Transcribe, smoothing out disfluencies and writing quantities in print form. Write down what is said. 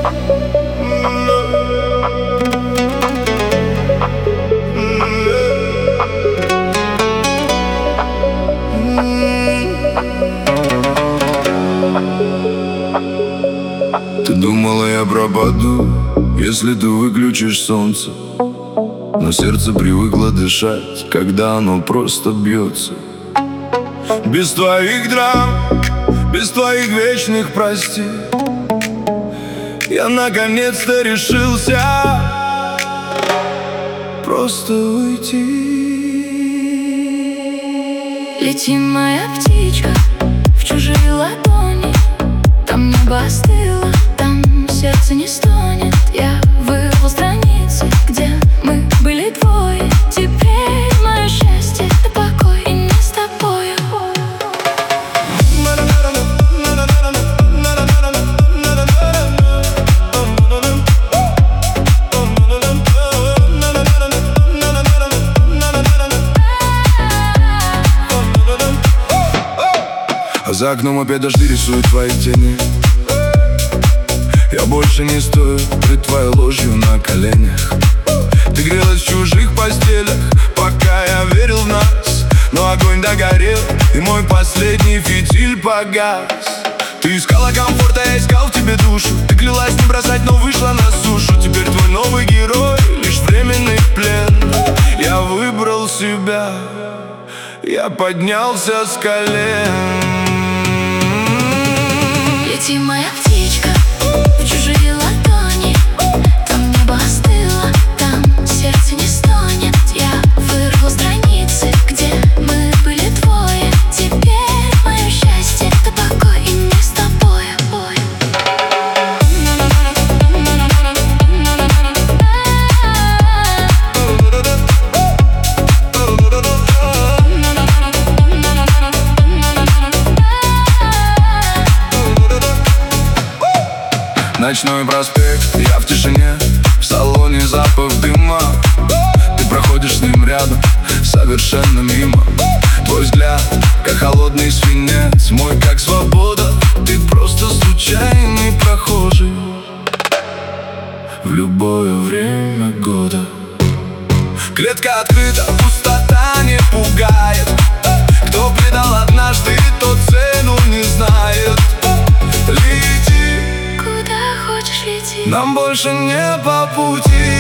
Ты думала, я пропаду, если ты выключишь солнце, но сердце привыкло дышать, когда оно просто бьется. Без твоих драм, без твоих вечных прости, я наконец-то решился просто уйти. Лети, моя птичка, в чужие ладони. Там небо остыло, там сердце не стонет. Я вырвал страницы, где мы были двое. Теперь мое счастье — это покой, и не с тобою. А за окном опять дожди рисуют твои тени. Я больше не стою пред твоей ложью на коленях. Ты грелась в чужих постелях, пока я верил в нас. Но огонь догорел, и мой последний фитиль погас. Ты искала комфорта, я искал в тебе душу. Ты клялась не бросать, но вышла на сушу. Теперь твой новый герой — лишь временный плен. Я выбрал себя, я поднялся с колен. Лети, моя птичка, в чужие ладони. Там небо остыло, там сердце не стонет. Я вырвал страницы, где мы были двое. Теперь мое счастье — это покой, и не с тобой. Ночной проспект, я в тишине, в салоне запах дыма. Ты проходишь с ним рядом, совершенно мимо. Твой взгляд, как холодный свинец, мой как свобода. Ты просто случайный прохожий в любое время года. Клетка открыта, пустота не пугает. Кто предал однажды, тот цену не знает. Лети, Куда хочешь лети? нам больше не по пути.